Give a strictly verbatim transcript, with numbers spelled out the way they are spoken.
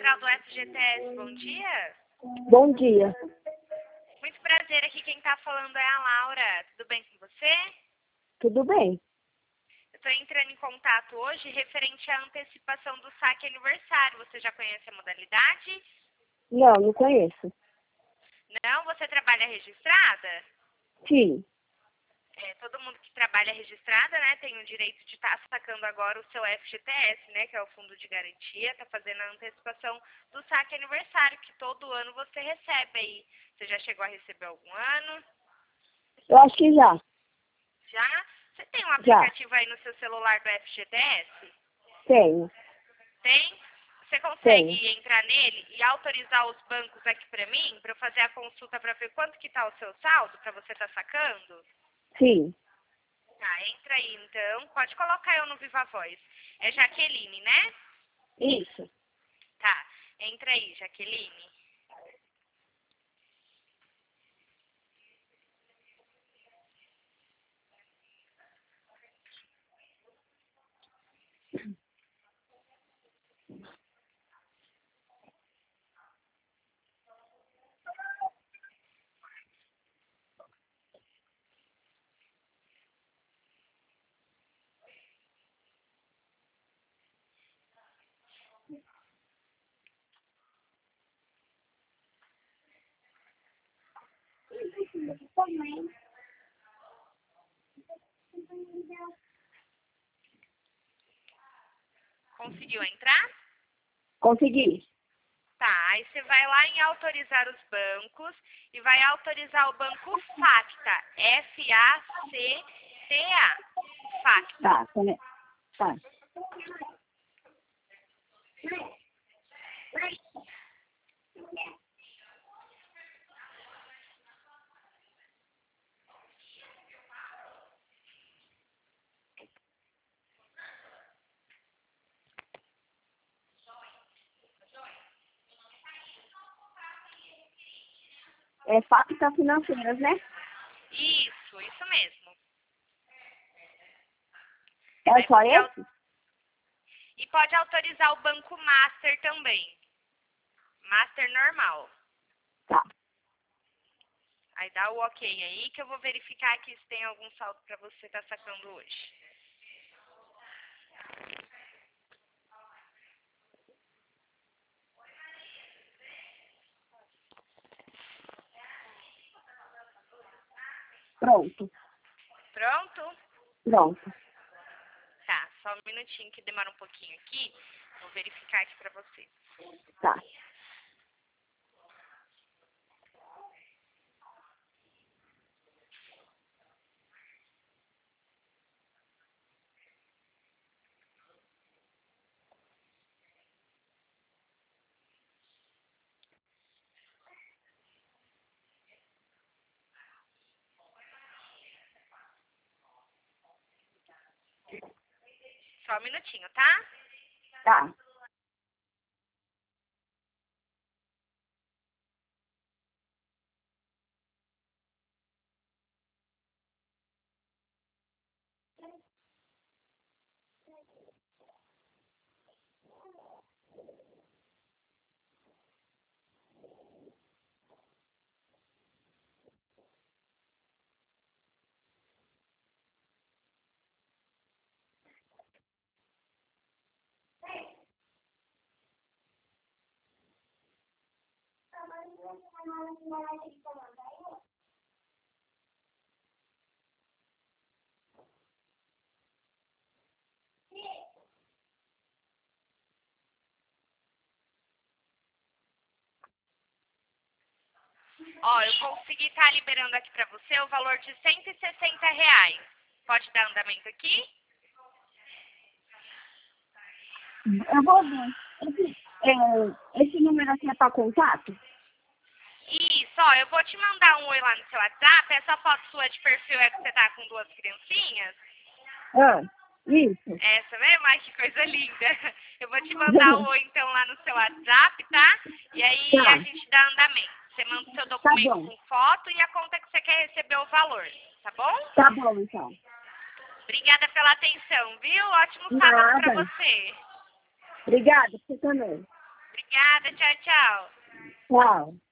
central do F G T S, bom dia. Bom dia. Muito prazer, aqui quem está falando é a Laura. Tudo bem com você? Tudo bem. Eu estou entrando em contato hoje referente à antecipação do saque aniversário. Você já conhece a modalidade? Não, não conheço. Não? Você trabalha registrada? Sim. É, todo mundo que trabalha registrada, né, tem o direito de estar sacando agora o seu F G T S, né, que é o Fundo de Garantia, está fazendo a antecipação do saque aniversário, que todo ano você recebe aí. Você já chegou a receber algum ano? Eu acho que já. Já? Você tem um aplicativo já aí no seu celular do F G T S? Tenho. Tem? Você consegue Tenho. entrar nele e autorizar os bancos aqui para mim, para eu fazer a consulta para ver quanto que está o seu saldo, para você estar sacando? Sim. Tá, entra aí então. Pode colocar eu no Viva Voz. É Jaqueline, né? Isso. Tá, entra aí, Jaqueline. Conseguiu entrar? Consegui. Tá, aí você vai lá em autorizar os bancos e vai autorizar o banco Facta. F A C T A. Facta. Tá, tá. né? Tá. É Facta Financeiras, né? Isso, isso mesmo. É Aí só você esse? au- E pode autorizar o banco Master também. Master normal. Tá. Aí dá o ok aí que eu vou verificar aqui se tem algum saldo para você estar sacando hoje. Pronto. Pronto? Pronto. Tá, só um minutinho que demora um pouquinho aqui. Vou verificar aqui pra você. Tá. Só um minutinho, tá? Tá. Ó, eu consegui estar liberando aqui pra você o valor de cento e sessenta reais. Pode dar andamento aqui? Eu vou ver. Esse, é, esse número aqui é para contato? Isso, ó, eu vou te mandar um oi lá no seu WhatsApp. Essa foto sua de perfil é que você tá com duas criancinhas? Ah, isso. Essa mesmo? Ai, que coisa linda. Eu vou te mandar o oi então lá no seu WhatsApp, tá? E aí Tá. a gente dá andamento. Você manda o seu Tá documento bom. com foto e a conta que você quer receber o valor, tá bom? Tá bom, então. Obrigada pela atenção, viu? Ótimo sábado pra Nada. você. Obrigada, você também. Obrigada, tchau, tchau. Tchau.